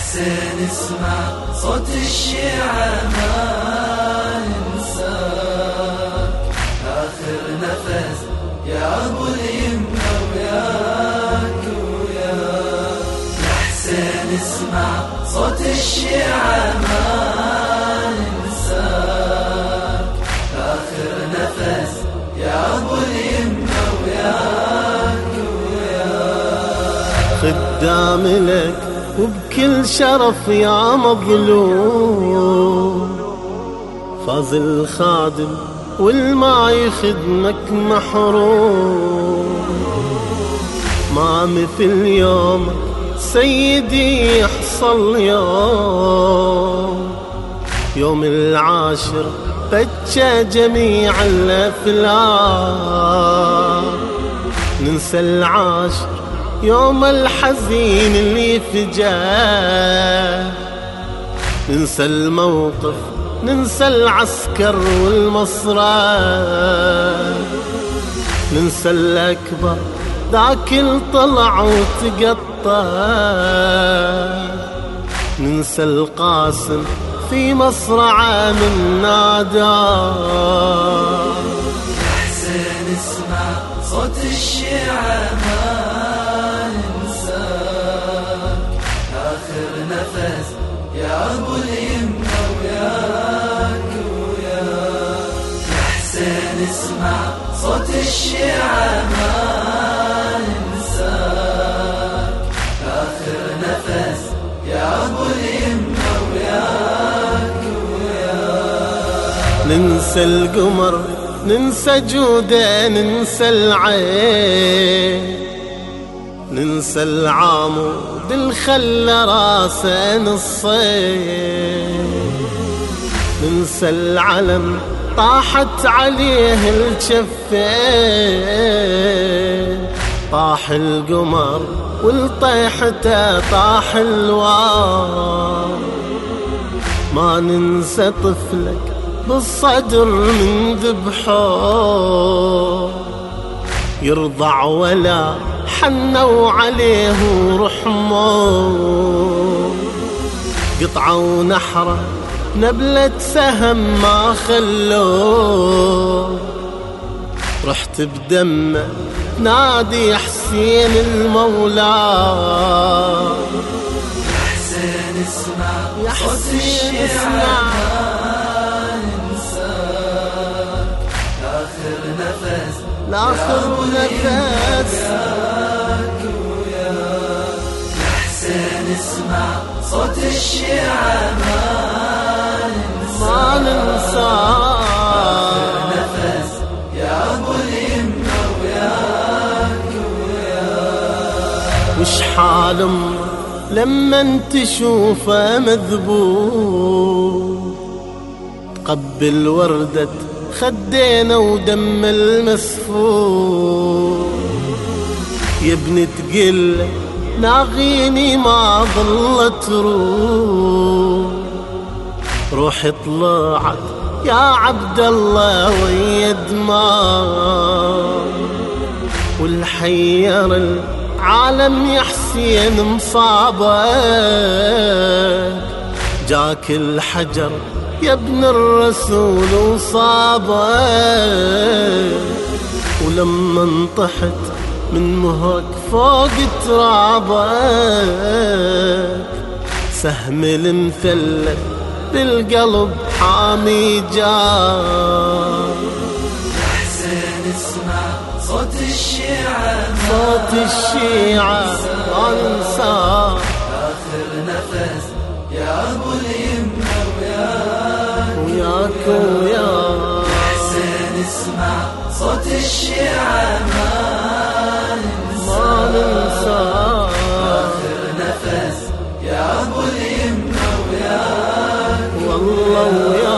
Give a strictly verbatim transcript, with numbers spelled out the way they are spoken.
حسين اسمع صوت الشيعة ما ننساك، آخر نفس يا أبو اليمة وياك وياك. يا حسين اسمع صوت الشيعة ما ننساك، آخر نفس يا أبو اليمة وياك وياك. خدام لك وبكل شرف يا مظلوم، فاز الخادم والما يخدمك محروم. ما مثل يوم سيدي يحصل يوم، يوم العاشر بكى جميع الأفلام. ننسى العاشر يوم الحزين اللي فجاه، ننسى الموقف ننسى العسكر والمصرع، ننسى الأكبر ذاك الطلع وتقطع، ننسى القاسم في مصرعه من نادى. يا حسين اسمع صوت الشيعة ما ننساك، آخر نفس يا أبو اليمة وياك وياك. يا حسين اسمع صوت الشيعة ما ننساك، آخر نفس يا أبو اليمة وياك وياك. ننسى القمر ننسى جوده ننسى العين، ننسى العامود الخلى راسه نصين، ننسى العلم طاحت عليه الجفين. طاح القمر والطيحته طاح الوار. ما ننسى طفلك بالصدر من ذبحه، يرضع ولا حنوا عليه ورحمه. قطعوا نحره نبلة سهم ما خلوه، رحت بدمه نادي حسين المولى. يا حسين اسمع يا حسين اسمع الآخر نفس وياك وياك. يا حسين اسمع صوت الشيعة ما ننساك، آخر نفس يا أبو اليمة وياك وياك. وش حال امه لما تشوفه مذبوح، تقبل وردة خدينا ودم المسفوح. يا ابني تقله ناغيني ما ظلت روح، روحي طلعت يا عبد الله ويا دماء. والحير العالم يا حسين مصابك، جاك الحجر يا ابن الرسول وصابك. ولما انطحت من مهرك فوق ترابك، سهم المثلث بالقلب حامي جاك. يا حسين اسمع صوت الشيعة صوت الشيعة ما ننساك، آخر نفس يا أبو اليمة وياك وياك وياك. يا حسين اسمع صوت الشيعة ما ننساك، آخر نفس يا أبو اليمة وياك والله وياك.